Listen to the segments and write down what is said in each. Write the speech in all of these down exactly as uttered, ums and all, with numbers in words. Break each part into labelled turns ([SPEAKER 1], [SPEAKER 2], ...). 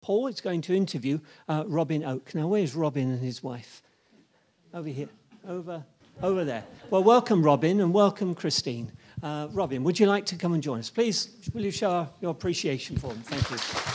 [SPEAKER 1] Paul is going to interview uh, Robin Oak. Now, where's Robin and his wife? Over here. Over, over there. Well, welcome, Robin, and welcome, Christine. Uh, Robin, would you like to come and join us? Please, will you show your appreciation for them? Thank you.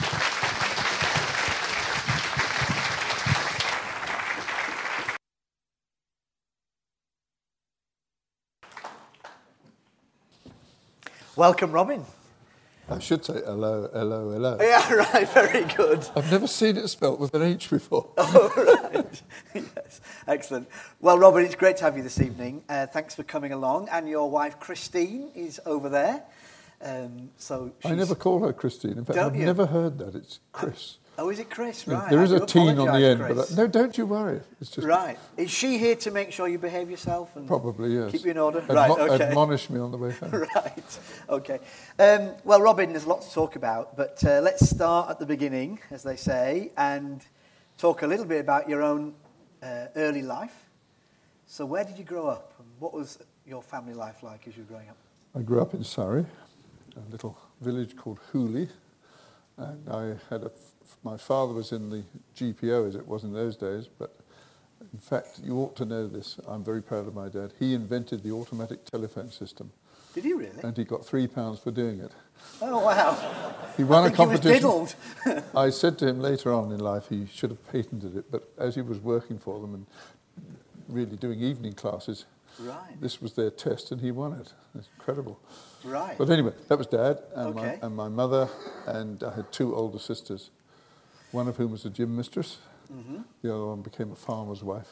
[SPEAKER 2] Welcome, Robin.
[SPEAKER 3] I should say hello, hello, hello.
[SPEAKER 2] Yeah, right, very good.
[SPEAKER 3] I've never seen it spelt with an H before.
[SPEAKER 2] Oh, right. Yes, excellent. Well, Robin, it's great to have you this evening. Uh, thanks for coming along. And your wife, Christine, is over there. Um, so she's...
[SPEAKER 3] I never call her Christine. In fact,
[SPEAKER 2] Don't
[SPEAKER 3] I've
[SPEAKER 2] you?
[SPEAKER 3] never heard that. It's Chris.
[SPEAKER 2] Oh, is it Chris? Right.
[SPEAKER 3] There is
[SPEAKER 2] I
[SPEAKER 3] a
[SPEAKER 2] do
[SPEAKER 3] teen on the
[SPEAKER 2] apologise,
[SPEAKER 3] end,
[SPEAKER 2] Chris.
[SPEAKER 3] but I, no, don't you worry. It's just
[SPEAKER 2] Right. Is she here to make sure you behave yourself and
[SPEAKER 3] probably yes.
[SPEAKER 2] keep you in order?
[SPEAKER 3] Admo-
[SPEAKER 2] right. Okay.
[SPEAKER 3] Admonish me on the way home.
[SPEAKER 2] Right. Okay. Um, well, Robin, there's a lot to talk about, but uh, let's start at the beginning, as they say, and talk a little bit about your own uh, early life. So, where did you grow up, and what was your family life like as you were growing up?
[SPEAKER 3] I grew up in Surrey, a little village called Hooley, and I had a. My father was in the G P O, as it was in those days, but in fact, you ought to know this. I'm very proud of my dad. He invented the automatic telephone system.
[SPEAKER 2] Did he really?
[SPEAKER 3] And he got three pounds for doing it.
[SPEAKER 2] Oh, wow.
[SPEAKER 3] He won
[SPEAKER 2] I
[SPEAKER 3] a
[SPEAKER 2] think
[SPEAKER 3] competition.
[SPEAKER 2] He was diddled.
[SPEAKER 3] I said to him later on in life he should have patented it, but as he was working for them and really doing evening classes,
[SPEAKER 2] right.
[SPEAKER 3] this was their test and he won it. It's incredible.
[SPEAKER 2] Right.
[SPEAKER 3] But anyway, that was Dad and,
[SPEAKER 2] Okay.
[SPEAKER 3] my, and my mother, and I had two older sisters, one of whom was a gym mistress, mm-hmm. the other one became a farmer's wife.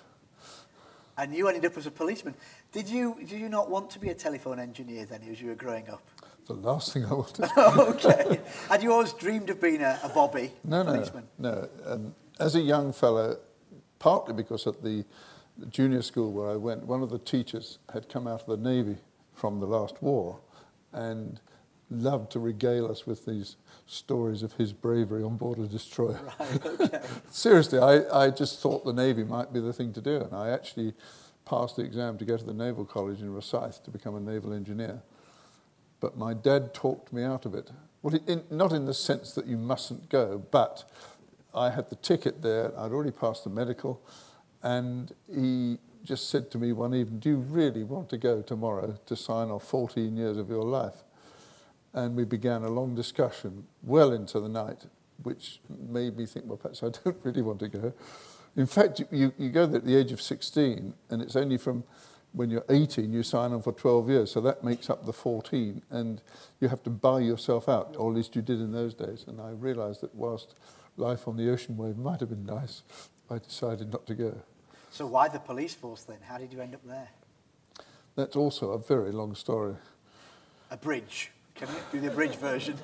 [SPEAKER 2] And you ended up as a policeman. Did you did you not want to be a telephone engineer then as you were growing up?
[SPEAKER 3] The last thing I wanted.
[SPEAKER 2] Okay. Had you always dreamed of being a, a bobby
[SPEAKER 3] no,
[SPEAKER 2] policeman?
[SPEAKER 3] No, no. Um, as a young fellow, partly because at the junior school where I went, one of the teachers had come out of the Navy from the last war and loved to regale us with these stories of his bravery on board a destroyer.
[SPEAKER 2] Right, okay.
[SPEAKER 3] Seriously, I, I just thought the Navy might be the thing to do, and I actually passed the exam to go to the Naval College in Rosyth to become a naval engineer. But my dad talked me out of it. Well, in, not in the sense that you mustn't go, but I had the ticket there, I'd already passed the medical, and he just said to me one evening, do you really want to go tomorrow to sign off fourteen years of your life? And we began a long discussion well into the night, which made me think, well, perhaps I don't really want to go. In fact, you, you go there at the age of sixteen, and it's only from when you're eighteen you sign on for twelve years, so that makes up the fourteen, and you have to buy yourself out, or at least you did in those days. And I realised that whilst life on the ocean wave might have been nice, I decided not to go.
[SPEAKER 2] So why the police force then? How did you end up there?
[SPEAKER 3] That's also a very long story.
[SPEAKER 2] A bridge. Can you do the abridged version?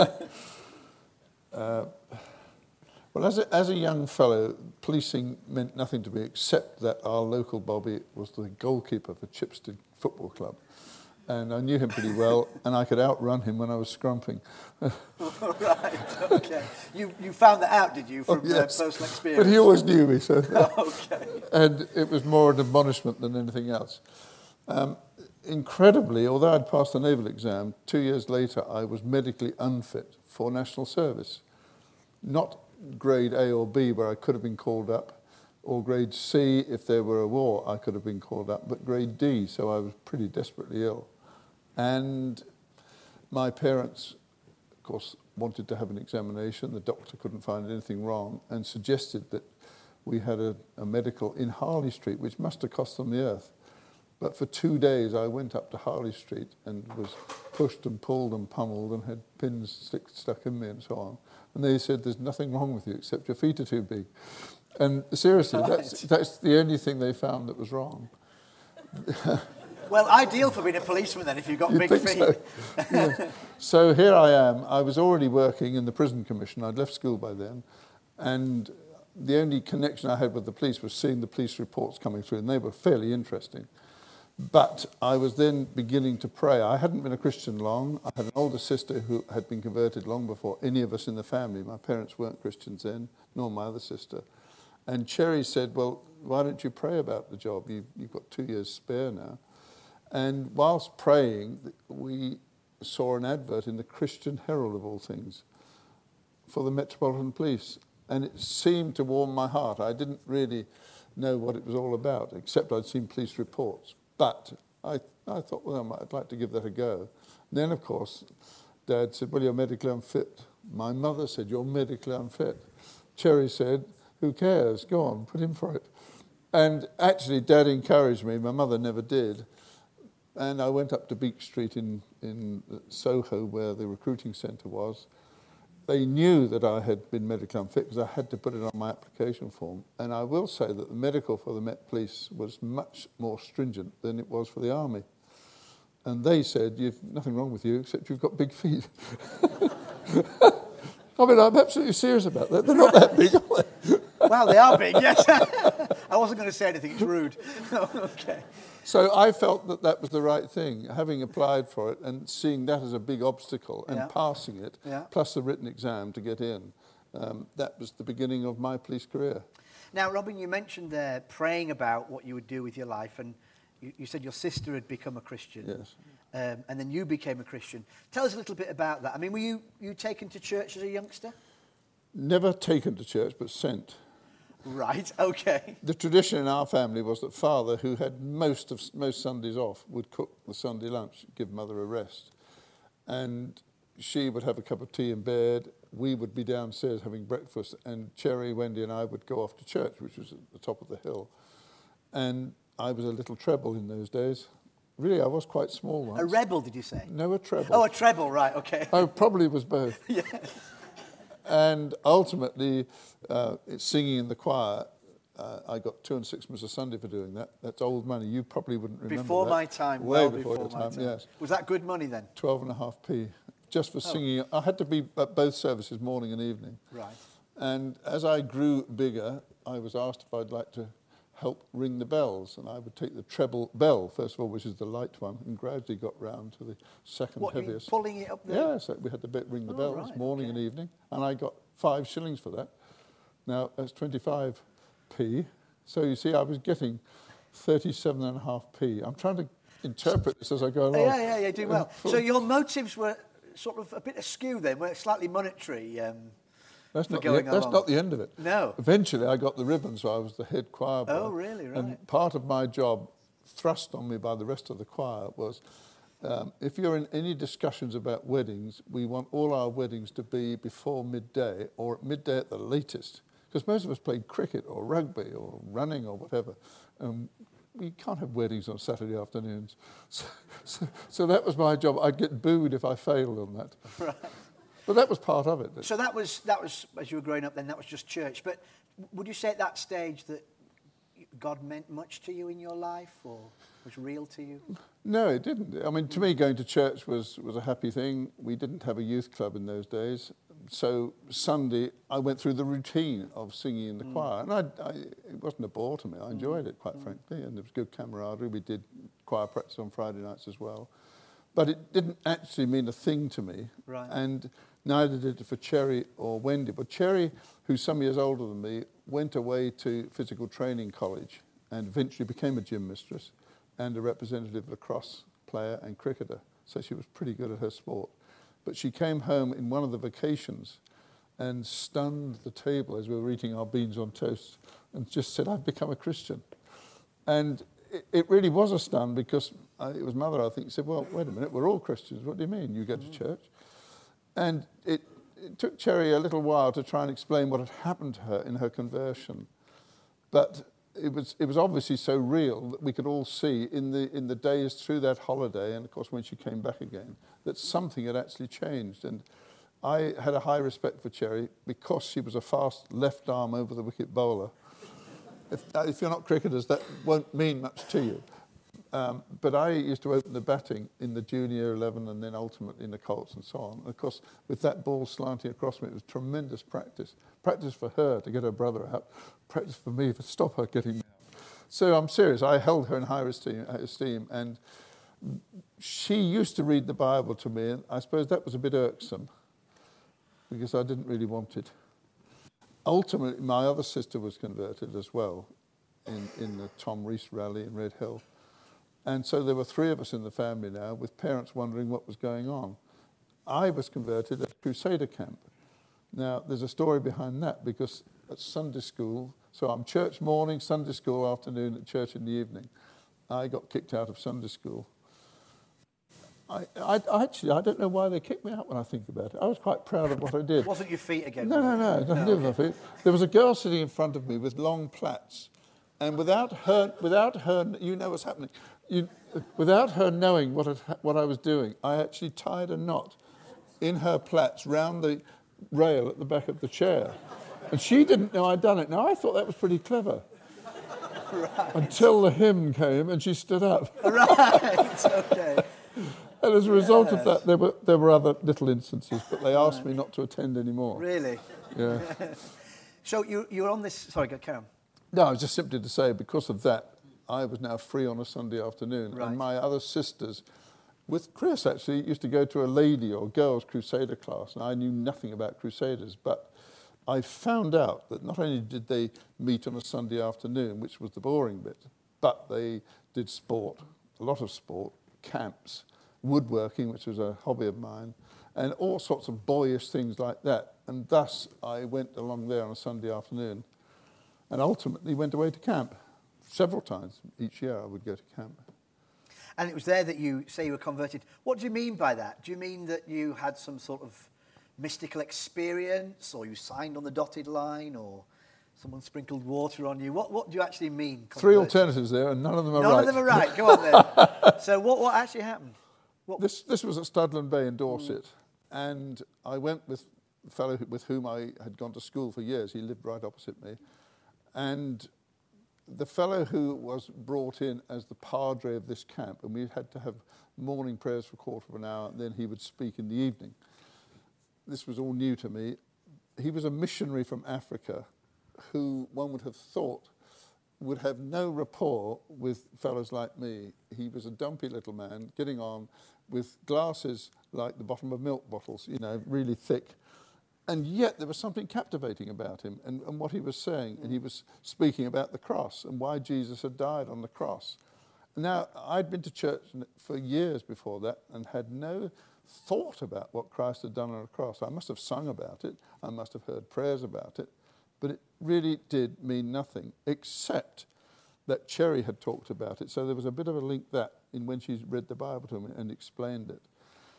[SPEAKER 3] uh, well, as a, as a young fellow, policing meant nothing to me except that our local bobby was the goalkeeper for Chipstead Football Club. And I knew him pretty well, and I could outrun him when I was scrumping.
[SPEAKER 2] Right, okay. You you found that out, did you, from
[SPEAKER 3] oh, yes.
[SPEAKER 2] uh, personal experience?
[SPEAKER 3] But he always knew me, so...
[SPEAKER 2] Okay.
[SPEAKER 3] And it was more an admonishment than anything else. Um, incredibly, although I'd passed the naval exam, two years later I was medically unfit for national service. Not grade A or B, where I could have been called up, or grade C, if there were a war, I could have been called up, but grade D, so I was pretty desperately ill. And my parents, of course, wanted to have an examination. The doctor couldn't find anything wrong and suggested that we had a, a medical in Harley Street, which must have cost them the earth. But for two days, I went up to Harley Street and was pushed and pulled and pummeled and had pins stick, stuck in me and so on. And they said, there's nothing wrong with you except your feet are too big. And seriously,
[SPEAKER 2] Right.
[SPEAKER 3] that's, that's the only thing they found that was wrong.
[SPEAKER 2] Well, ideal for being a policeman then, if you've got
[SPEAKER 3] You
[SPEAKER 2] big
[SPEAKER 3] think
[SPEAKER 2] feet.
[SPEAKER 3] so? Yeah. So here I am. I was already working in the prison commission. I'd left school by then. And the only connection I had with the police was seeing the police reports coming through, and they were fairly interesting. But I was then beginning to pray. I hadn't been a Christian long. I had an older sister who had been converted long before any of us in the family. My parents weren't Christians then, nor my other sister. And Cherry said, well, why don't you pray about the job? You've, you've got two years spare now. And whilst praying, we saw an advert in the Christian Herald, of all things, for the Metropolitan Police, and it seemed to warm my heart. I didn't really know what it was all about, except I'd seen police reports. But I, I thought, well, I'd like to give that a go. And then, of course, Dad said, well, you're medically unfit. My mother said, you're medically unfit. Cherry said, who cares? Go on, put in for it. And actually, Dad encouraged me. My mother never did. And I went up to Beak Street in, in Soho, where the recruiting centre was. They knew that I had been medically unfit because I had to put it on my application form. And I will say that the medical for the Met Police was much more stringent than it was for the Army. And they said, you've nothing wrong with you except you've got big feet. I mean, I'm absolutely serious about that. They're not that big, are they?
[SPEAKER 2] Well, they are big, yes. I wasn't going to say anything, it's rude. Okay.
[SPEAKER 3] So I felt that that was the right thing, having applied for it and seeing that as a big obstacle and
[SPEAKER 2] Yeah.
[SPEAKER 3] passing it,
[SPEAKER 2] Yeah.
[SPEAKER 3] plus the written exam to get in. Um, that was the beginning of my police career.
[SPEAKER 2] Now, Robin, you mentioned there praying about what you would do with your life, and you, you said your sister had become a Christian.
[SPEAKER 3] Yes.
[SPEAKER 2] Um, and then you became a Christian. Tell us a little bit about that. I mean, were you, you taken to church as a youngster?
[SPEAKER 3] Never taken to church, but sent.
[SPEAKER 2] Right, okay.
[SPEAKER 3] The tradition in our family was that father, who had most of most Sundays off, would cook the Sunday lunch, give mother a rest. And she would have a cup of tea in bed. We would be downstairs having breakfast, and Cherry, Wendy and I would go off to church, which was at the top of the hill. And I was a little treble in those days. Really, I was quite small once.
[SPEAKER 2] A rebel, did you say?
[SPEAKER 3] No, a treble.
[SPEAKER 2] Oh, a treble, right, okay.
[SPEAKER 3] I probably was both.
[SPEAKER 2] Yeah.
[SPEAKER 3] And ultimately, uh, it's singing in the choir. Uh, I got two and sixpence a Sunday for doing that. That's old money. You probably wouldn't remember
[SPEAKER 2] Before
[SPEAKER 3] that.
[SPEAKER 2] my time.
[SPEAKER 3] Way
[SPEAKER 2] well
[SPEAKER 3] before,
[SPEAKER 2] before
[SPEAKER 3] your
[SPEAKER 2] my
[SPEAKER 3] time,
[SPEAKER 2] time.
[SPEAKER 3] yes.
[SPEAKER 2] Was that good money then?
[SPEAKER 3] Twelve and a half p, just for
[SPEAKER 2] Oh.
[SPEAKER 3] singing. I had to be at both services, morning and evening.
[SPEAKER 2] Right.
[SPEAKER 3] And as I grew bigger, I was asked if I'd like to help ring the bells, and I would take the treble bell, first of all, which is the light one, and gradually got round to the second
[SPEAKER 2] What, you
[SPEAKER 3] heaviest.
[SPEAKER 2] pulling it up there?
[SPEAKER 3] Yeah, so we had to bit ring the
[SPEAKER 2] Oh,
[SPEAKER 3] bells
[SPEAKER 2] right,
[SPEAKER 3] morning
[SPEAKER 2] okay.
[SPEAKER 3] and evening, and I got five shillings for that. Now, that's twenty-five p, so you see I was getting thirty-seven and a half p. I'm trying to interpret this as I go along.
[SPEAKER 2] Yeah, yeah, yeah, do well. So your motives were sort of a bit askew then, were slightly monetary. Um,
[SPEAKER 3] That's,
[SPEAKER 2] for
[SPEAKER 3] not the,
[SPEAKER 2] going
[SPEAKER 3] that's
[SPEAKER 2] along.
[SPEAKER 3] not the end of it.
[SPEAKER 2] No.
[SPEAKER 3] Eventually, I got the ribbon, so I was the head choir boy.
[SPEAKER 2] Oh, really? Right.
[SPEAKER 3] And part of my job, thrust on me by the rest of the choir, was um, if you're in any discussions about weddings, we want all our weddings to be before midday or at midday at the latest. Because most of us played cricket or rugby or running or whatever. Um, we can't have weddings on Saturday afternoons. So, so, so that was my job. I'd get booed if I failed on that.
[SPEAKER 2] Right.
[SPEAKER 3] But that was part of it.
[SPEAKER 2] So that was, that was, as you were growing up then, that was just church. But would you say at that stage that God meant much to you in your life or was real to you?
[SPEAKER 3] No, it didn't. I mean, to me, going to church was, was a happy thing. We didn't have a youth club in those days. So Sunday, I went through the routine of singing in the mm. choir. And I, I, it wasn't a bore to me. I enjoyed mm. it, quite mm. frankly. And there was good camaraderie. We did choir practice on Friday nights as well. But it didn't actually mean a thing to me.
[SPEAKER 2] Right.
[SPEAKER 3] And neither did it for Cherry or Wendy. But Cherry, who's some years older than me, went away to physical training college and eventually became a gym mistress and a representative lacrosse player and cricketer. So she was pretty good at her sport. But she came home in one of the vacations and stunned the table as we were eating our beans on toast and just said, I've become a Christian. And it, it really was a stun because uh, it was mother, I think, said, well, wait a minute, we're all Christians. What do you mean? You go to church? And it, it took Cherry a little while to try and explain what had happened to her in her conversion. But it was, it was obviously so real that we could all see in the, in the days through that holiday, and of course when she came back again, that something had actually changed. And I had a high respect for Cherry because she was a fast left arm over the wicket bowler. If, if you're not cricketers, that won't mean much to you. Um, but I used to open the batting in the junior eleven and then ultimately in the Colts and so on. And of course, with that ball slanting across me, it was tremendous practice. Practice for her to get her brother out. Practice for me to stop her getting out. So I'm serious. I held her in high esteem, esteem. And she used to read the Bible to me. And I suppose that was a bit irksome because I didn't really want it. Ultimately, my other sister was converted as well in, in the Tom Rees rally in Red Hill. And so there were three of us in the family now, with parents wondering what was going on. I was converted at Crusader camp, Now, there's a story behind that, because at Sunday school, so I'm church morning, Sunday school afternoon, at church in the evening. I got kicked out of Sunday school. I, I, I actually, I don't know why they kicked me out when I think about it. I was quite proud of what I did.
[SPEAKER 2] Wasn't your feet again?
[SPEAKER 3] No, no, no, no, no, no, no. There was a girl sitting in front of me with long plaits, and without her, without her, you know what's happening. You, without her knowing what had, what I was doing, I actually tied a knot in her plaits round the rail at the back of the chair, and she didn't know I'd done it. Now I thought that was pretty clever. Right. Until the hymn came and she stood up.
[SPEAKER 2] Right. Okay.
[SPEAKER 3] And as a result yes. of that, there were there were other little instances, but they asked me not to attend anymore.
[SPEAKER 2] Really?
[SPEAKER 3] Yeah.
[SPEAKER 2] So you you were on this. Sorry, go carry on.
[SPEAKER 3] No, I was just simply to say, because of that, I was now free on a Sunday afternoon, right. and my other sisters, with Chris actually, used to go to a lady or girls' crusader class, and I knew nothing about crusaders, but I found out that not only did they meet on a Sunday afternoon, which was the boring bit, but they did sport, a lot of sport, camps, woodworking, which was a hobby of mine, and all sorts of boyish things like that. And thus, I went along there on a Sunday afternoon and ultimately went away to camp. Several times each year I would go to camp.
[SPEAKER 2] And it was there that you say you were converted. What do you mean by that? Do you mean that you had some sort of mystical experience, or you signed on the dotted line, or someone sprinkled water on you? What What do you actually mean? Converted?
[SPEAKER 3] Three alternatives there, and none of them are
[SPEAKER 2] none
[SPEAKER 3] right.
[SPEAKER 2] None of them are right. Go on then. So what what actually happened? What?
[SPEAKER 3] This this was at Studland Bay in Dorset, mm. and I went with the fellow with whom I had gone to school for years. He lived right opposite me, and the fellow who was brought in as the padre of this camp, and we had to have morning prayers for a quarter of an hour, and then he would speak in the evening. This was all new to me. He was a missionary from Africa who one would have thought would have no rapport with fellows like me. He was a dumpy little man getting on with glasses like the bottom of milk bottles, you know, really thick. And yet there was something captivating about him and, and what he was saying. And he was speaking about the cross and why Jesus had died on the cross. Now, I'd been to church for years before that and had no thought about what Christ had done on the cross. I must have sung about it. I must have heard prayers about it. But it really did mean nothing, except that Cherry had talked about it. So there was a bit of a link that in when she read the Bible to me and explained it.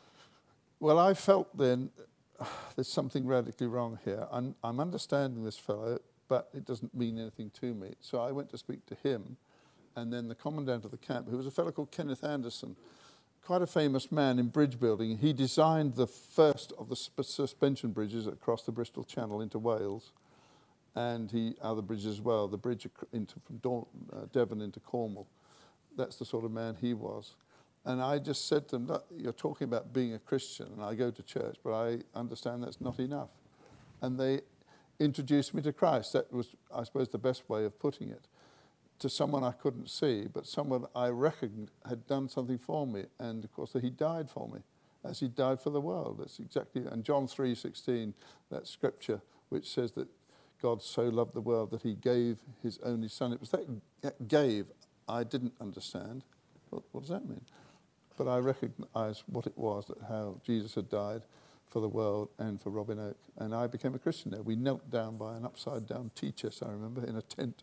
[SPEAKER 3] Well, I felt then, there's something radically wrong here. I'm, I'm understanding this fellow, but it doesn't mean anything to me. So I went to speak to him, and then the commandant of the camp, who was a fellow called Kenneth Anderson, quite a famous man in bridge building. He designed the first of the sp- suspension bridges across the Bristol Channel into Wales, and he other bridges as well, the bridge into, from Dawn, uh, Devon into Cornwall. That's the sort of man he was. And I just said to them, look, you're talking about being a Christian, and I go to church, but I understand that's not enough. And they introduced me to Christ. That was, I suppose, the best way of putting it, to someone I couldn't see, but someone I reckoned had done something for me. And, of course, that he died for me, as he died for the world. That's exactly, and John three sixteen, that scripture, which says that God so loved the world that he gave his only son. It was that, that gave I didn't understand. What, what does that mean? But I recognised what it was, that how Jesus had died for the world and for Robin Oak. And I became a Christian there. We knelt down by an upside-down tea chest, I remember, in a tent.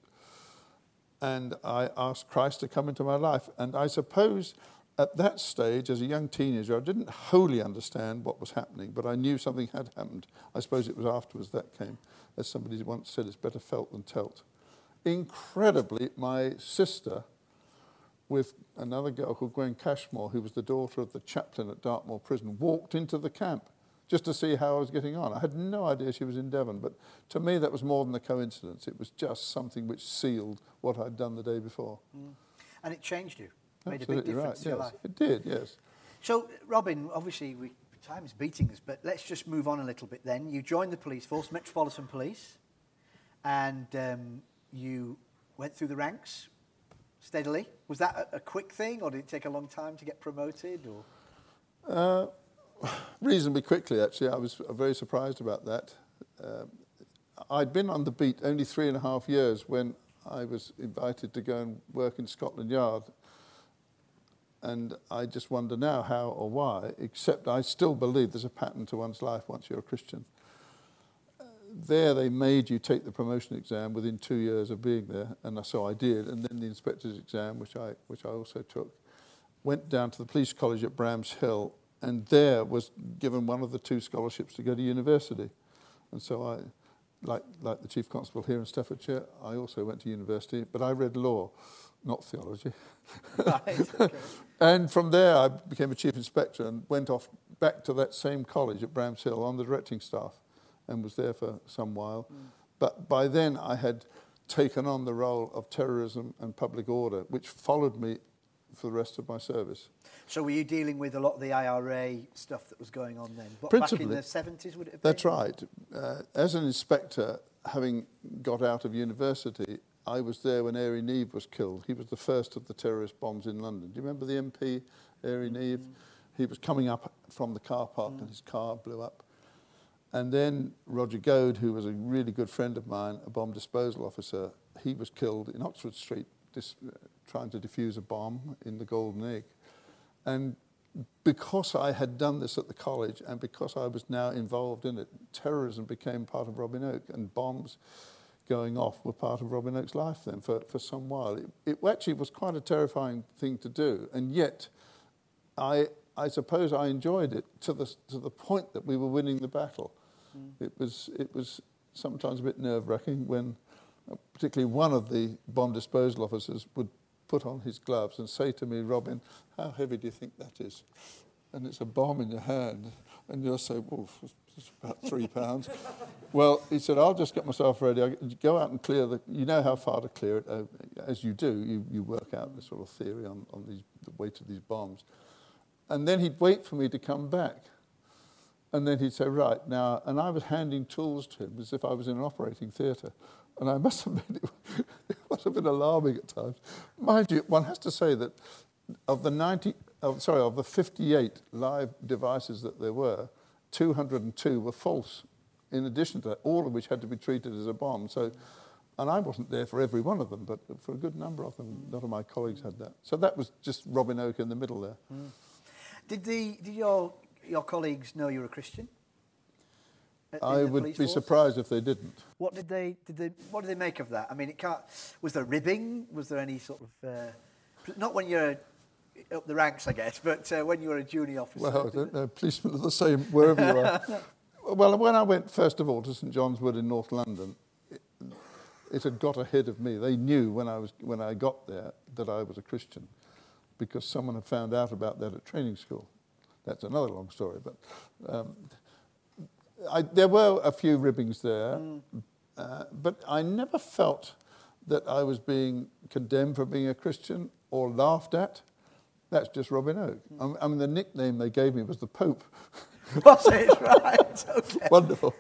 [SPEAKER 3] And I asked Christ to come into my life. And I suppose at that stage, as a young teenager, I didn't wholly understand what was happening, but I knew something had happened. I suppose it was afterwards that came. As somebody once said, it's better felt than telt. Incredibly, my sister, with another girl called Gwen Cashmore, who was the daughter of the chaplain at Dartmoor Prison, walked into the camp just to see how I was getting on. I had no idea she was in Devon, but to me that was more than a coincidence. It was just something which sealed what I'd done the day before. Mm.
[SPEAKER 2] And it changed you, made
[SPEAKER 3] Absolutely
[SPEAKER 2] a big difference
[SPEAKER 3] right,
[SPEAKER 2] to your
[SPEAKER 3] yes.
[SPEAKER 2] life.
[SPEAKER 3] It did, yes.
[SPEAKER 2] So, Robin, obviously we, time is beating us, but let's just move on a little bit then. You joined the police force, Metropolitan Police, and um, you went through the ranks steadily. Was that a, a quick thing, or did it take a long time to get promoted? Or
[SPEAKER 3] uh, reasonably quickly, actually. I was very surprised about that. Uh, I'd been on the beat only three and a half years when I was invited to go and work in Scotland Yard. And I just wonder now how or why, except I still believe there's a pattern to one's life once you're a Christian. there they made you take the promotion exam within two years of being there, and so I did. And then the inspector's exam, which I which I also took, went down to the police college at Bramshill, and there was given one of the two scholarships to go to university. And so I, like like the chief constable here in Staffordshire, I also went to university, but I read law, not theology.
[SPEAKER 2] Right, okay.
[SPEAKER 3] And from there I became a chief inspector and went off back to that same college at Bramshill on the directing staff, and was there for some while. Mm. But by then I had taken on the role of terrorism and public order, which followed me for the rest of my service.
[SPEAKER 2] So were you dealing with a lot of the I R A stuff that was going on then? But
[SPEAKER 3] Principally.
[SPEAKER 2] Back in the seventies, would it have been?
[SPEAKER 3] That's right. Uh, as an inspector, having got out of university, I was there when Airy Neve was killed. He was the first of the terrorist bombs in London. Do you remember the M P, Airy Neve? Mm. He was coming up from the car park mm. and his car blew up. And then Roger Goad, who was a really good friend of mine, a bomb disposal officer, he was killed in Oxford Street dis- uh, trying to defuse a bomb in the Golden Egg. And because I had done this at the college and because I was now involved in it, terrorism became part of Robin Oak, and bombs going off were part of Robin Oak's life then for, for some while. It, it actually was quite a terrifying thing to do, and yet I I suppose I enjoyed it to the to the point that we were winning the battle. Mm. It was it was sometimes a bit nerve-wracking when uh, particularly one of the bomb disposal officers would put on his gloves and say to me, "Robin, how heavy do you think that is?" And it's a bomb in your hand, and you'll say, "Well, it's about three pounds." Well, he said, "I'll just get myself ready. I go out and clear the. You know how far to clear it, uh, as you do. You you work out the sort of theory on on these, the weight of these bombs." And then he'd wait for me to come back. And then he'd say, "Right, now," and I was handing tools to him as if I was in an operating theatre. And I must admit, it, it must have been alarming at times. Mind you, one has to say that of the ninety, oh, sorry, of the fifty-eight live devices that there were, two hundred two were false, in addition to that, all of which had to be treated as a bomb. So, and I wasn't there for every one of them, but for a good number of them, a lot of my colleagues had that. So that was just Robin Oak in the middle there.
[SPEAKER 2] Mm. Did the did your your colleagues know you were a Christian?
[SPEAKER 3] I would be force? surprised if they didn't.
[SPEAKER 2] What did they did they what did they make of that? I mean, it can't. Was there ribbing? Was there any sort of uh, not when you're up the ranks, I guess, but uh, when you were a junior officer?
[SPEAKER 3] Well, I don't know. Policemen are the same wherever you are. Well, when I went first of all to St John's Wood in North London, it, it had got ahead of me. They knew when I was when I got there that I was a Christian, because someone had found out about that at training school. That's another long story, but um, I, there were a few ribbings there, mm. uh, but I never felt that I was being condemned for being a Christian or laughed at. That's just Robin Oak. Mm. I mean, the nickname they gave me was the Pope.
[SPEAKER 2] Was it? Right, okay.
[SPEAKER 3] Wonderful.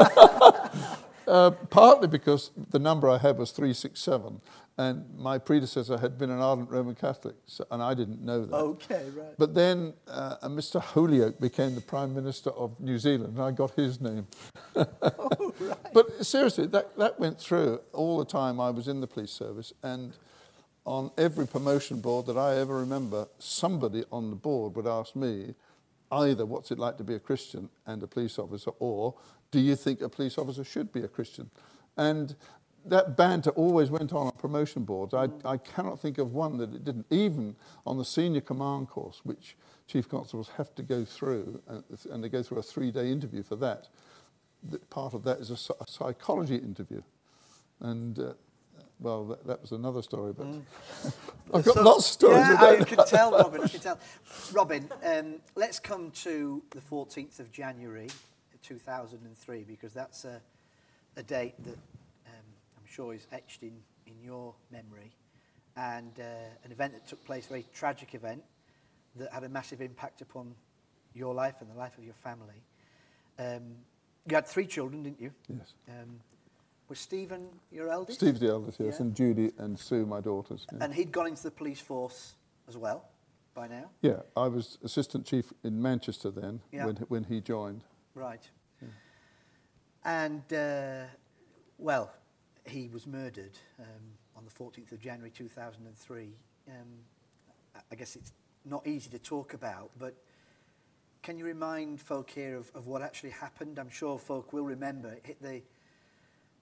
[SPEAKER 3] uh, partly because the number I had was three six seven, and my predecessor had been an ardent Roman Catholic, so, and I didn't know that.
[SPEAKER 2] Okay, right.
[SPEAKER 3] But then uh, Mister Holyoake became the Prime Minister of New Zealand, and I got his name.
[SPEAKER 2] Oh, right.
[SPEAKER 3] But seriously, that, that went through all the time I was in the police service, and on every promotion board that I ever remember, somebody on the board would ask me either what's it like to be a Christian and a police officer, or do you think a police officer should be a Christian? And that banter always went on on promotion boards. I, I cannot think of one that it didn't. Even on the senior command course, which chief constables have to go through, and, and they go through a three-day interview for that. Part of that is a, a psychology interview. And, uh, well, that, that was another story, but mm. I've got so, lots of stories.
[SPEAKER 2] Yeah, I can tell, Robin, I can tell. Robin, um, let's come to the fourteenth of January two thousand three, because that's a, a date that sure is etched in, in your memory, and uh, an event that took place, a very tragic event that had a massive impact upon your life and the life of your family. Um, you had three children, didn't you?
[SPEAKER 3] Yes.
[SPEAKER 2] Um, was Stephen your eldest?
[SPEAKER 3] Steve's the eldest, yes, yeah. And Judy and Sue, my daughters. Yeah.
[SPEAKER 2] And he'd gone into the police force as well by now?
[SPEAKER 3] Yeah, I was assistant chief in Manchester then,
[SPEAKER 2] yeah.
[SPEAKER 3] when, when he joined.
[SPEAKER 2] Right. Yeah. And, uh, well... he was murdered um, on the fourteenth of January two thousand three. Um, I guess it's not easy to talk about, but can you remind folk here of, of what actually happened? I'm sure folk will remember. It hit the,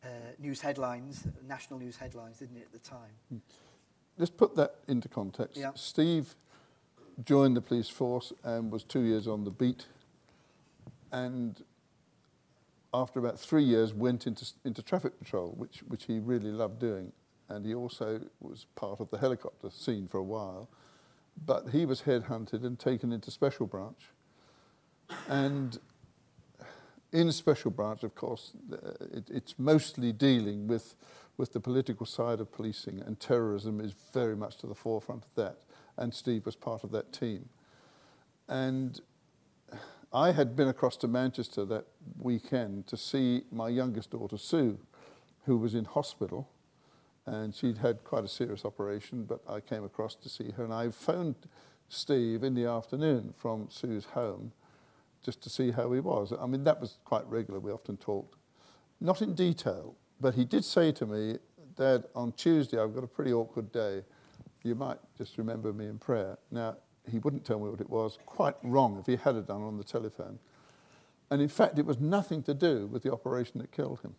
[SPEAKER 2] uh, news headlines, national news headlines, didn't it, at the time?
[SPEAKER 3] Let's put that into context.
[SPEAKER 2] Yeah.
[SPEAKER 3] Steve joined the police force and was two years on the beat, and after about three years went into into traffic patrol, which which he really loved doing, and he also was part of the helicopter scene for a while. But he was headhunted and taken into Special Branch, and in Special Branch, of course, it, it's mostly dealing with with the political side of policing, and terrorism is very much to the forefront of that. And Steve was part of that team. And I had been across to Manchester that weekend to see my youngest daughter, Sue, who was in hospital, and she'd had quite a serious operation, but I came across to see her, and I phoned Steve in the afternoon from Sue's home just to see how he was. I mean, that was quite regular. We often talked, not in detail, but he did say to me, Dad, on Tuesday I've got a pretty awkward day. You might just remember me in prayer. Now, he wouldn't tell me what it was. Quite wrong if he had it done on the telephone. And in fact, it was nothing to do with the operation that killed him.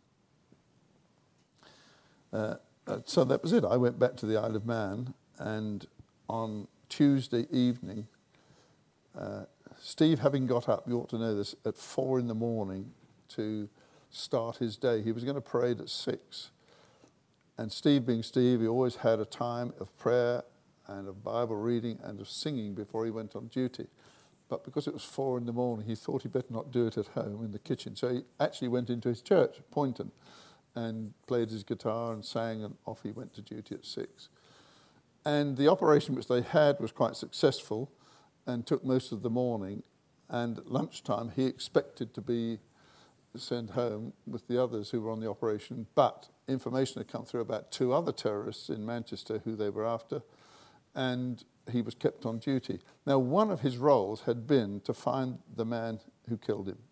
[SPEAKER 3] Uh, uh, so that was it. I went back to the Isle of Man, and on Tuesday evening, uh, Steve, having got up, you ought to know this, at four in the morning to start his day. He was going to parade at six. And Steve being Steve, he always had a time of prayer and of Bible reading and of singing before he went on duty. But because it was four in the morning, he thought he better not do it at home in the kitchen. So he actually went into his church, Poynton, and played his guitar and sang, and off he went to duty at six. And the operation which they had was quite successful and took most of the morning. And at lunchtime, he expected to be sent home with the others who were on the operation, but information had come through about two other terrorists in Manchester who they were after, and he was kept on duty. Now, one of his roles had been to find the man who killed him.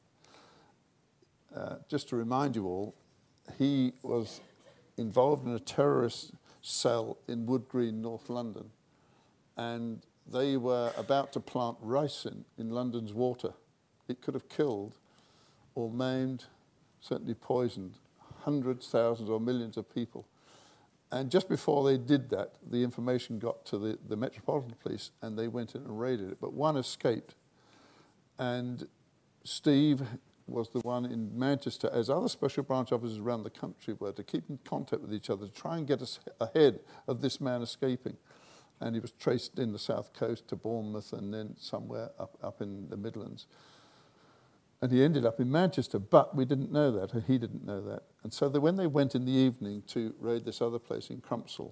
[SPEAKER 3] Uh, just to remind you all, he was involved in a terrorist cell in Wood Green, North London, and they were about to plant ricin in London's water. It could have killed or maimed, certainly poisoned, hundreds, thousands or millions of people. And just before they did that, the information got to the, the Metropolitan Police, and they went in and raided it. But one escaped. And Steve was the one in Manchester, as other special branch officers around the country were, to keep in contact with each other, to try and get us ahead of this man escaping. And he was traced in the south coast to Bournemouth and then somewhere up, up in the Midlands. And he ended up in Manchester, but we didn't know that, or he didn't know that. And so that when they went in the evening to raid this other place in Crumpsall,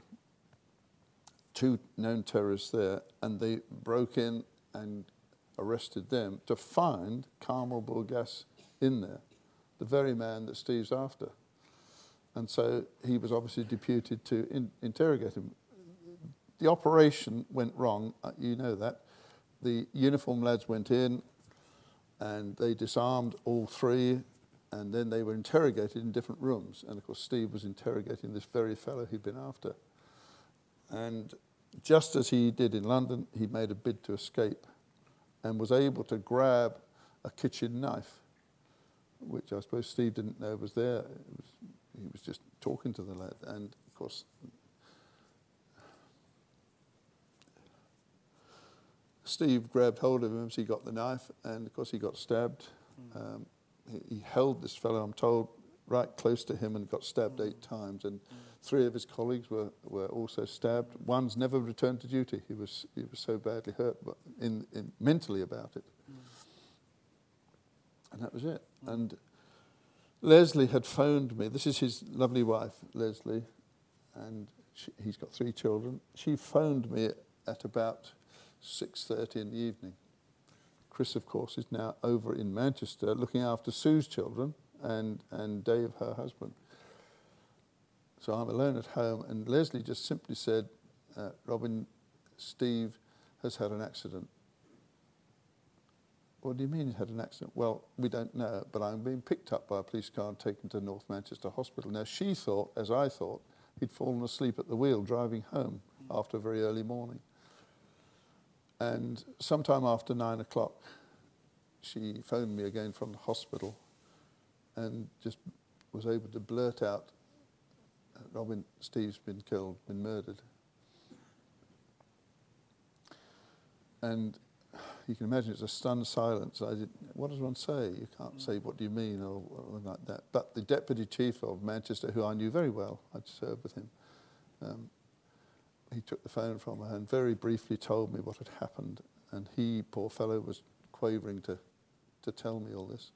[SPEAKER 3] two known terrorists there, and they broke in and arrested them to find Carmel Burgas in there, the very man that Steve's after. And so he was obviously deputed to in, interrogate him. The operation went wrong, you know that. The uniform lads went in, and they disarmed all three, and then they were interrogated in different rooms. And of course, Steve was interrogating this very fellow he'd been after. And just as he did in London, he made a bid to escape and was able to grab a kitchen knife, which I suppose Steve didn't know was there. It was, he was just talking to the lad. And of course, Steve grabbed hold of him as he got the knife, and of course he got stabbed. Mm. Um, he, he held this fellow, I'm told, right close to him and got stabbed mm. eight times. And mm. three of his colleagues were, were also stabbed. One's never returned to duty. He was he was so badly hurt, but in, in mentally about it. Mm. And that was it. Mm. And Leslie had phoned me. This is his lovely wife, Leslie, and she, he's got three children. She phoned me at about six thirty in the evening. Chris, of course, is now over in Manchester looking after Sue's children and, and Dave, her husband. So I'm alone at home, and Leslie just simply said, uh, Robin, Steve has had an accident. What do you mean he's had an accident? Well, we don't know, but I'm being picked up by a police car and taken to North Manchester Hospital. Now, she thought, as I thought, he'd fallen asleep at the wheel driving home after a very early morning. And sometime after nine o'clock, she phoned me again from the hospital and just was able to blurt out, Robin, Steve's been killed, been murdered. And you can imagine it's a stunned silence. I did, what does one say? You can't say, what do you mean, or, or like that. But the deputy chief of Manchester, who I knew very well, I'd served with him, um, he took the phone from her and very briefly told me what had happened. And he, poor fellow, was quavering to, to tell me all this.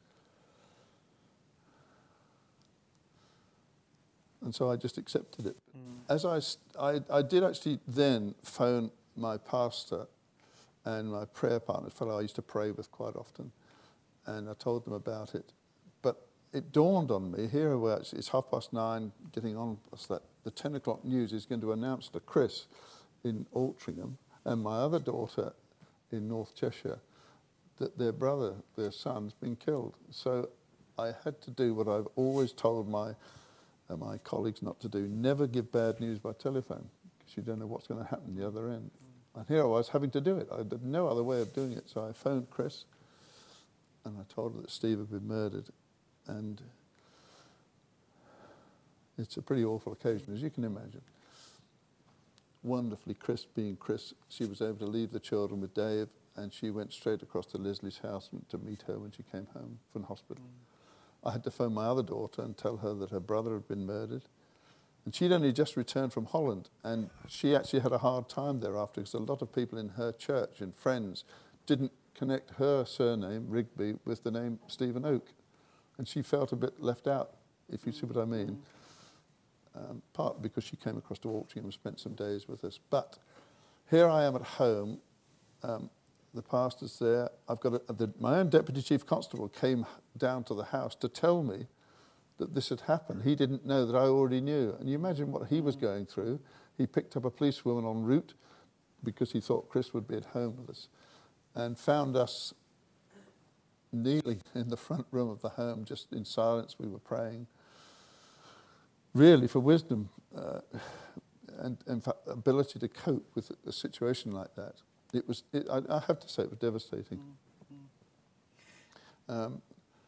[SPEAKER 3] And so I just accepted it. Mm. As I, I, I did actually then phone my pastor and my prayer partner, a fellow I used to pray with quite often, and I told them about it. But it dawned on me, here where it's, it's half past nine, getting on past that, the ten o'clock news is going to announce to Chris in Altrincham and my other daughter in North Cheshire that their brother, their son's been killed. So I had to do what I've always told my, uh, my colleagues not to do, never give bad news by telephone, because you don't know what's going to happen the other end. And here I was having to do it. I had no other way of doing it. So I phoned Chris and I told her that Steve had been murdered. And it's a pretty awful occasion, as you can imagine. Wonderfully, Chris being Chris, she was able to leave the children with Dave, and she went straight across to Leslie's house to meet her when she came home from hospital. Mm. I had to phone my other daughter and tell her that her brother had been murdered. And she'd only just returned from Holland, and she actually had a hard time thereafter because a lot of people in her church and friends didn't connect her surname, Rigby, with the name Stephen Oak. And she felt a bit left out, if you see what I mean. Um, partly because she came across to Altrincham and spent some days with us. But here I am at home, um, the pastor's there. I've got a, the, my own deputy chief constable came down to the house to tell me that this had happened. He didn't know that I already knew. And you imagine what he was going through. He picked up a policewoman en route because he thought Chris would be at home with us, and found us kneeling in the front room of the home, just in silence. We were praying, really for wisdom uh, and, and for ability to cope with a situation like that. It was, it, I, I have to say, it was devastating. Um,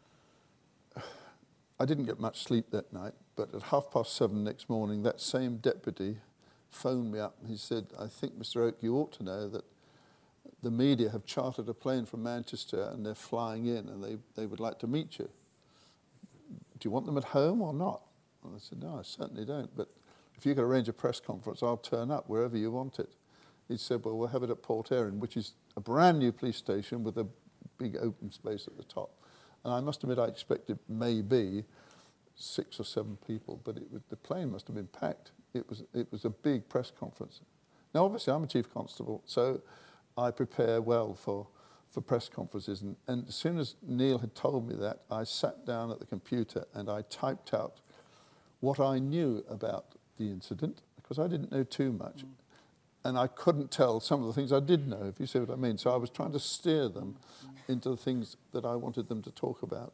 [SPEAKER 3] I didn't get much sleep that night, but at half past seven next morning, that same deputy phoned me up. He said, I think, Mister Oak, you ought to know that the media have chartered a plane from Manchester and they're flying in and they, they would like to meet you. Do you want them at home or not? And I said, no, I certainly don't. But if you could arrange a press conference, I'll turn up wherever you want it. He said, well, we'll have it at Port Erin, which is a brand new police station with a big open space at the top. And I must admit, I expected maybe six or seven people, but it was, the plane must have been packed. It was, it was a big press conference. Now, obviously, I'm a chief constable, so I prepare well for, for press conferences. And, and as soon as Neil had told me that, I sat down at the computer and I typed out what I knew about the incident, because I didn't know too much. Mm. And I couldn't tell some of the things I did know, if you see what I mean. So I was trying to steer them mm. into the things that I wanted them to talk about.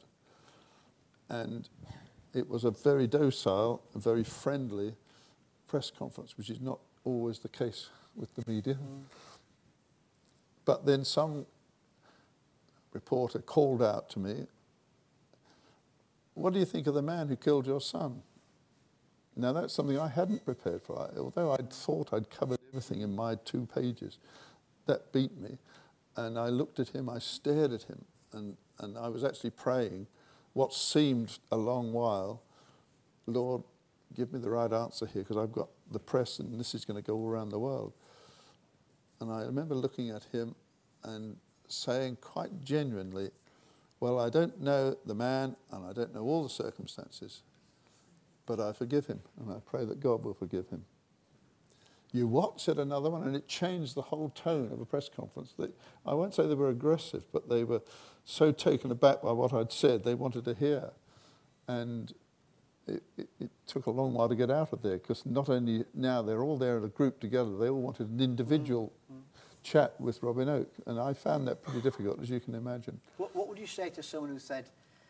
[SPEAKER 3] And it was a very docile, a very friendly press conference, which is not always the case with the media. Mm. But then some reporter called out to me, what do you think of the man who killed your son? Now, that's something I hadn't prepared for. Although I'd thought I'd covered everything in my two pages, that beat me. And I looked at him, I stared at him, and, and I was actually praying what seemed a long while, Lord, give me the right answer here, because I've got the press and this is going to go all around the world. And I remember looking at him and saying quite genuinely, well, I don't know the man and I don't know all the circumstances, but I forgive him, and I pray that God will forgive him. You what? Said another one, and it changed the whole tone of a press conference. They, I won't say they were aggressive, but they were so taken aback by what I'd said, they wanted to hear. And it, it, it took a long while to get out of there, because not only now they're all there in a group together, they all wanted an individual mm-hmm. chat with Robin Oak, and I found that pretty difficult, as you can imagine.
[SPEAKER 2] What, what would you say to someone who said,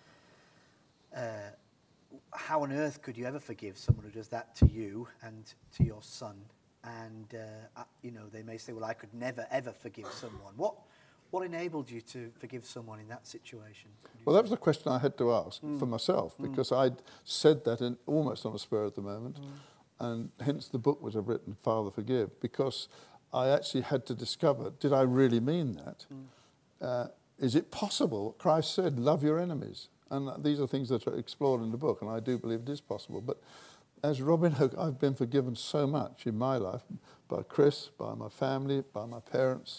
[SPEAKER 2] uh, how on earth could you ever forgive someone who does that to you and to your son? And, uh, you know, they may say, well, I could never, ever forgive someone. What What enabled you to forgive someone in that situation?
[SPEAKER 3] Well, that was the question I had to ask
[SPEAKER 2] Mm.
[SPEAKER 3] for myself,
[SPEAKER 2] Mm.
[SPEAKER 3] because I'd said that in, almost on a spur of the moment,
[SPEAKER 2] Mm.
[SPEAKER 3] and hence the book which I've written, Father Forgive, because I actually had to discover, did I really mean that?
[SPEAKER 2] Mm.
[SPEAKER 3] Uh, is it possible? Christ said, love your enemies. And these are things that are explored in the book, and I do believe it is possible. But as Robin Oak, I've been forgiven so much in my life by Chris, by my family, by my parents,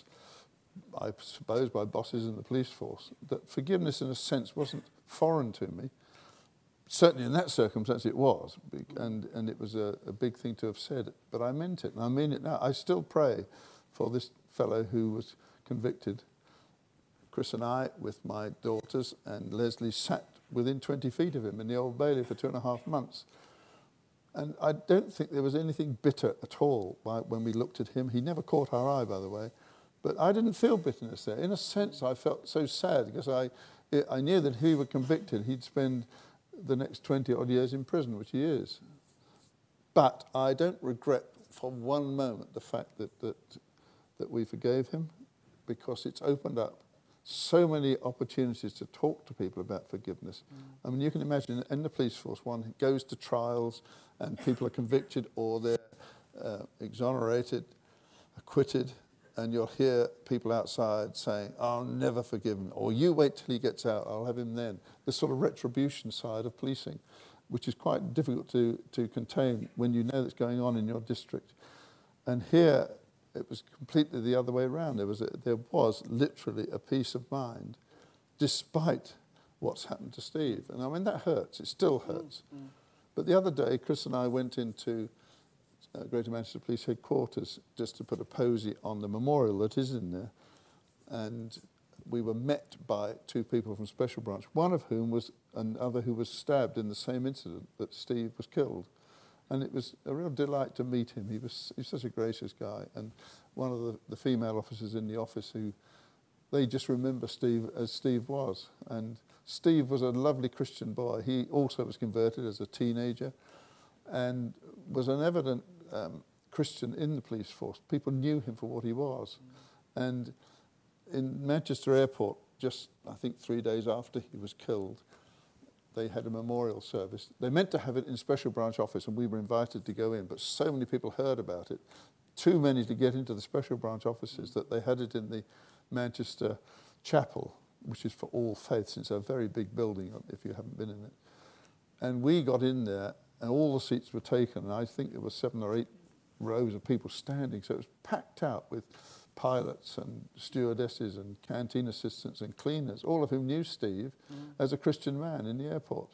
[SPEAKER 3] I suppose by bosses in the police force, that forgiveness in a sense wasn't foreign to me. Certainly in that circumstance it was, and, and it was a, a big thing to have said, but I meant it, and I mean it now. I still pray for this fellow who was convicted. Chris and I, with my daughters, and Leslie sat within twenty feet of him in the Old Bailey for two and a half months. And I don't think there was anything bitter at all by, when we looked at him. He never caught our eye, by the way. But I didn't feel bitterness there. In a sense, I felt so sad because I, I knew that if he were convicted, he'd spend the next twenty-odd years in prison, which he is. But I don't regret for one moment the fact that, that, that we forgave him, because it's opened up so many opportunities to talk to people about forgiveness. Mm. I mean, you can imagine in the police force, one goes to trials and people are convicted or they're uh, exonerated, acquitted, and you'll hear people outside saying, I'll never forgive him, or you wait till he gets out, I'll have him then. This sort of retribution side of policing, which is quite difficult to, to contain when you know that's going on in your district. And here, it was completely the other way around. There was, a, there was literally a peace of mind, despite what's happened to Steve. And I mean, that hurts. It still hurts. Mm, mm. But the other day, Chris and I went into uh, Greater Manchester Police Headquarters just to put a posy on the memorial that is in there. And we were met by two people from Special Branch, one of whom was another who was stabbed in the same incident that Steve was killed. And it was a real delight to meet him. He was, he was such a gracious guy. And one of the, the female officers in the office who, they just remember Steve as Steve was. And Steve was a lovely Christian boy. He also was converted as a teenager and was an evident um, Christian in the police force. People knew him for what he was. Mm. And in Manchester Airport, just I think three days after he was killed, they had a memorial service. They meant to have it in Special Branch office, and we were invited to go in, but so many people heard about it, too many to get into the Special Branch offices, that they had it in the Manchester Chapel, which is for all faiths. It's a very big building, if you haven't been in it. And we got in there, and all the seats were taken, and I think there were seven or eight rows of people standing, so it was packed out with pilots and stewardesses and canteen assistants and cleaners, all of whom knew Steve mm. as a Christian man in the airport.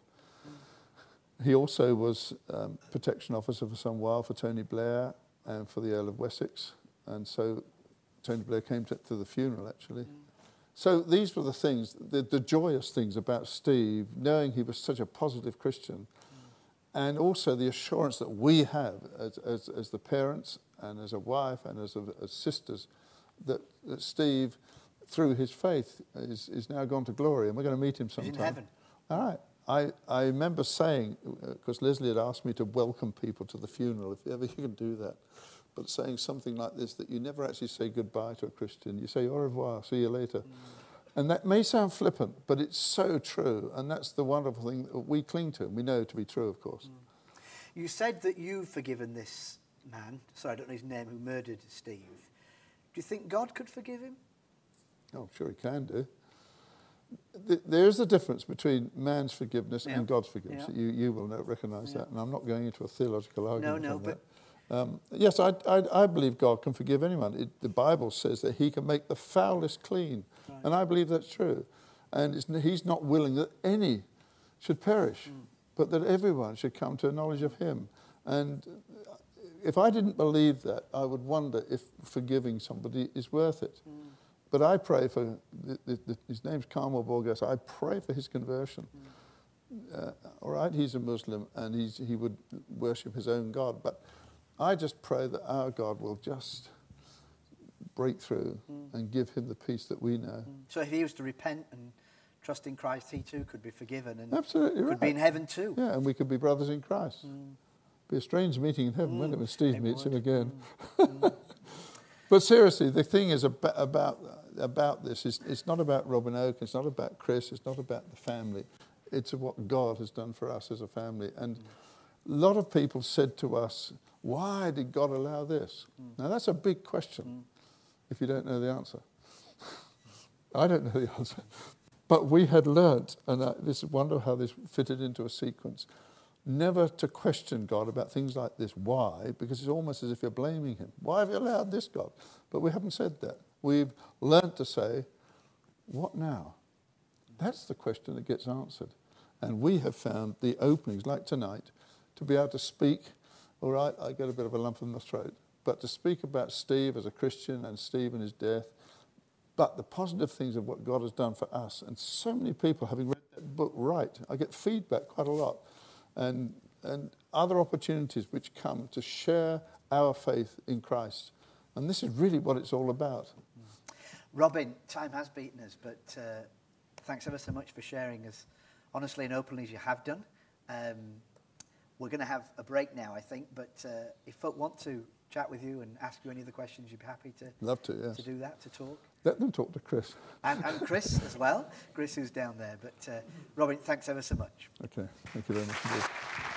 [SPEAKER 3] Mm. He also was um, protection officer for some while for Tony Blair and for the Earl of Wessex, and so Tony Blair came to, to the funeral actually. Mm. So these were the things, the, the joyous things about Steve, knowing he was such a positive Christian, mm. and also the assurance that we have as, as, as the parents and as a wife and as, a, as sisters, that, that Steve, through his faith, is, is now gone to glory, and we're going to meet him sometime.
[SPEAKER 2] He's in heaven.
[SPEAKER 3] All right. I, I remember saying, because uh, Leslie had asked me to welcome people to the funeral, if ever you can do that, but saying something like this, that you never actually say goodbye to a Christian. You say au revoir, see you later. Mm. And that may sound flippant, but it's so true, and that's the wonderful thing that we cling to, and we know to be true, of course.
[SPEAKER 2] Mm. You said that you've forgiven this man, sorry, I don't know his name, who murdered Steve. Do you think God could forgive him?
[SPEAKER 3] Oh, I'm sure he can do. There's a difference between man's forgiveness yeah. and God's forgiveness. Yeah. You, you will recognise yeah. that, and I'm not going into a theological argument
[SPEAKER 2] no, no,
[SPEAKER 3] on
[SPEAKER 2] but
[SPEAKER 3] that. Um, yes, I, I, I believe God can forgive anyone. It, the Bible says that he can make the foulest clean, right. and I believe that's true. And it's, he's not willing that any should perish, mm. but that everyone should come to a knowledge of him. And if I didn't believe that, I would wonder if forgiving somebody is worth it. Mm. But I pray for, the, the, the, his name's Carmel Borges, I pray for his conversion. Mm. Uh, all right, he's a Muslim and he's, he would worship his own God, but I just pray that our God will just break through mm. and give him the peace that we know. Mm.
[SPEAKER 2] So if he was to repent and trust in Christ, he too could be forgiven and
[SPEAKER 3] Absolutely
[SPEAKER 2] could
[SPEAKER 3] right.
[SPEAKER 2] be in heaven too.
[SPEAKER 3] Yeah, and we could be brothers in Christ. Mm. Be a strange meeting in heaven, mm. wouldn't it, when Steve it meets would. him again. Mm. But seriously, the thing is about, about about this is it's not about Robin Oak, it's not about Chris, it's not about the family. It's what God has done for us as a family. And mm. a lot of people said to us, why did God allow this? Mm. Now, that's a big question mm. if you don't know the answer. I don't know the answer. But we had learnt, and I this wonder how this fitted into a sequence, never to question God about things like this. Why? Because it's almost as if you're blaming him. Why have you allowed this, God? But we haven't said that. We've learnt to say, what now? That's the question that gets answered. And we have found the openings, like tonight, to be able to speak. All right, I get a bit of a lump in the throat. But to speak about Steve as a Christian and Steve and his death, but the positive things of what God has done for us. And so many people, having read that book, right, I get feedback quite a lot. And, and other opportunities which come to share our faith in Christ. And this is really what it's all about.
[SPEAKER 2] Robin, time has beaten us, but uh, thanks ever so much for sharing as honestly and openly as you have done. Um, we're going to have a break now, I think, but uh, if folk want to chat with you and ask you any other questions, you'd be happy to,
[SPEAKER 3] Love to, yes.
[SPEAKER 2] to do that, to talk.
[SPEAKER 3] Let them talk to Chris.
[SPEAKER 2] And, and Chris as well. Chris who's down there. But uh, Robin, thanks ever so much.
[SPEAKER 3] Okay, thank you very much indeed.